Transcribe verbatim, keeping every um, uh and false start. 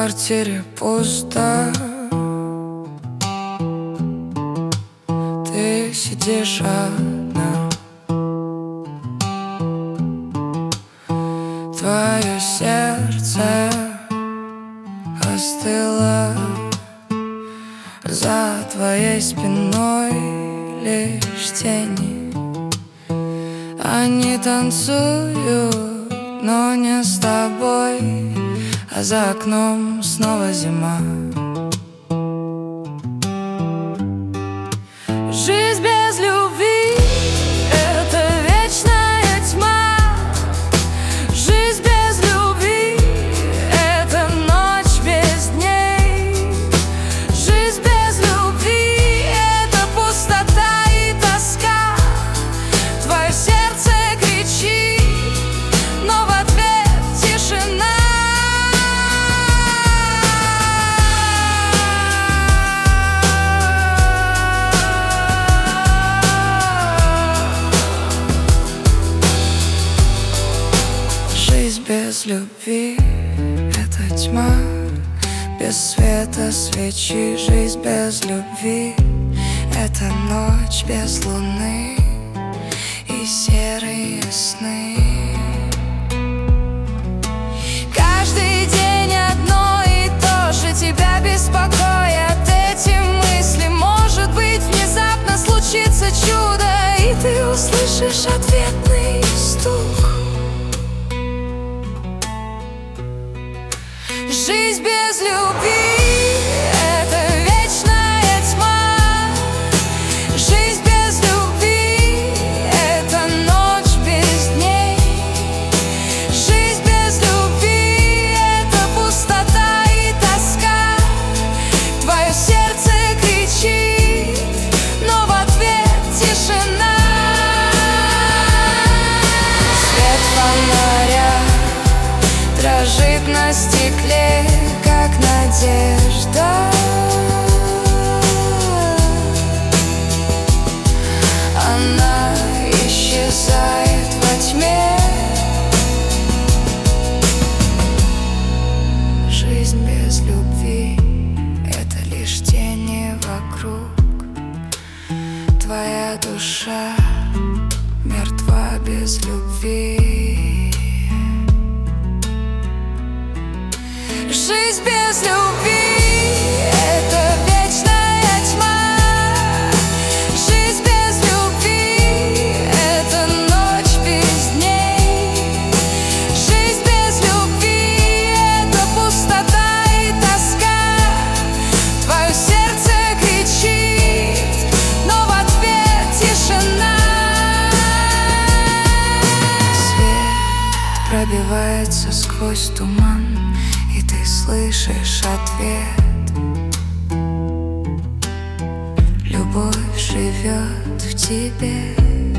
квартире пусто. Ты сидишь одна. Твое сердце остыло. За твоей спиной лишь тени. Они танцуют, но не с тобой. А за окном снова зима. Жизнь без любви — это вечная тьма. Жизнь без любви — это ночь без дней. Жизнь без любви — это пустота и тоска. Твое сердце кричит, но в ответ тишина. Жизнь без любви — это тьма, без света свечи. Жизнь без любви — это ночь без луны и серые сны. Каждый день одно и то же тебя беспокоят эти мысли. Может быть, внезапно случится чудо, и ты услышишь ответный стук. Жизнь без любви — это вечная тьма. Жизнь без любви — это ночь без дней. Жизнь без любви — это пустота и тоска. Твое сердце кричит, но в ответ тишина. Свет фонаря дрожит на стекле, как надежда. Она исчезает во тьме. Жизнь без любви — это лишь тени вокруг. Твоя душа мертва без любви. Жизнь без любви — это вечная тьма. Жизнь без любви — это ночь без дней. Жизнь без любви — это пустота и тоска. Твое сердце кричит, но в ответ тишина. Свет пробивается сквозь туман, и ты слышишь ответ. Любовь живет в тебе.